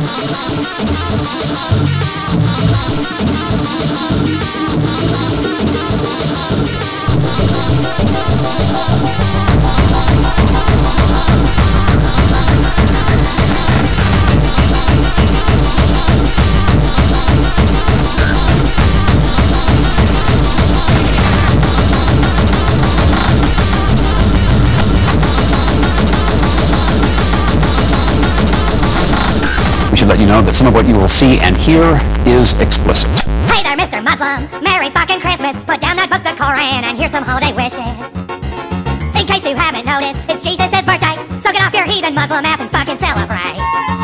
We should let you know that some of what you will see and hear is explicit. Hey there, Mr. Muslim. Merry fucking Christmas. Put down that book, the Koran, and here's some holiday wishes. In case you haven't noticed, it's Jesus' birthday. So get off your heathen Muslim ass and fucking celebrate.